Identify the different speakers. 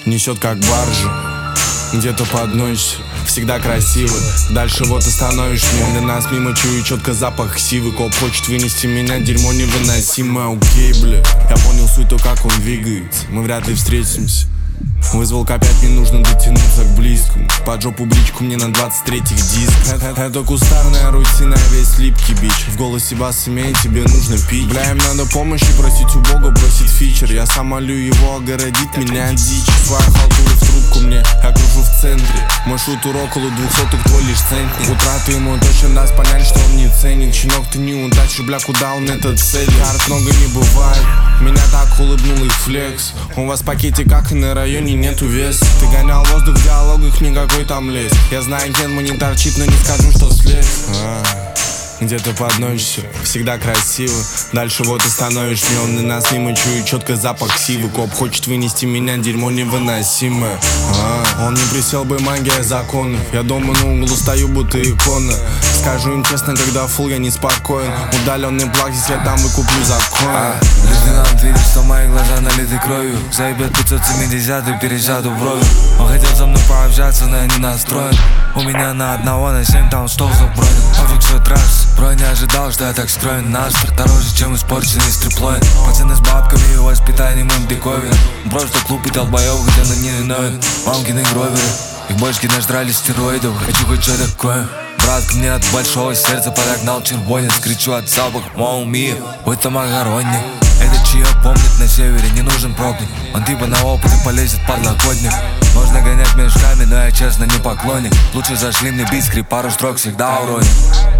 Speaker 1: несет как баржу. Где-то под ночь, всегда красивый. Дальше вот остановишь меня. Для нас мимо чую четко запах сивы. Коп хочет вынести меня, дерьмо невыносимое. Окей, бля, я понял суть, то как он двигается. Мы вряд ли встретимся. Вызвал опять, мне нужно дотянуться к близкому. Под жопу бричку мне на 23-х дисках. Это кустарная рутина, весь липкий бич. В голосе бас имеет, тебе нужно пить. Бля, им надо помощи просить у Бога, бросит фичер. Я сам молю его огородить меня от дичи. Своя халтура в трубку мне, я кружу в центре. Мой шутер около 200-х, твой лишь центник. Утраты ему точно даст понять, что он не ценит. Чинок, ты не удачи, бля, куда он этот целит? Карт много не бывает, меня так улыбнул их флекс. У вас в пакете, как и на районе, нету веса. Ты гонял воздух в диалогах, никакой там лес. Я знаю, ген не торчит, но не скажу, что слез. Где-то под ночь, всегда красиво. Дальше вот остановишь меня, он на нас мимо чую четко запах сивы. Коп хочет вынести меня, дерьмо невыносимое. Он не присел бы, магия законов. Я дома на углу стою, будто икона. Скажу им честно, когда фул, я неспокоен. Удаленный плаг, здесь я там выкуплю закон.
Speaker 2: Лейтенант видит, что мои глаза налиты кровью. Заебет 570 пересяду в брови. Он хотел со мной пообщаться, но я не настроен. У меня на 1 на 7 там стол забронен. Пофиг, что трасс. Бро не ожидал, что я так скроен. Настр дороже, чем испорченный стриплоин. Пацаны с бабками и воспитанием им диковин. Просто клуб и долбоёб, где на не виновен. Мамкины гроверы, их бочки нажрали стероидов. Хочу хоть что такое. Брат ко мне от большого сердца подогнал червонец. Кричу от запаха, мол, мир, будь там огоронник. Этот чаек помнит на севере, не нужен пробник. Он типа на опыт и полезет подлокотник. Можно гонять мешками, но я честно не поклонник. Лучше зашли мне бит, скрип, пару строк всегда уронит.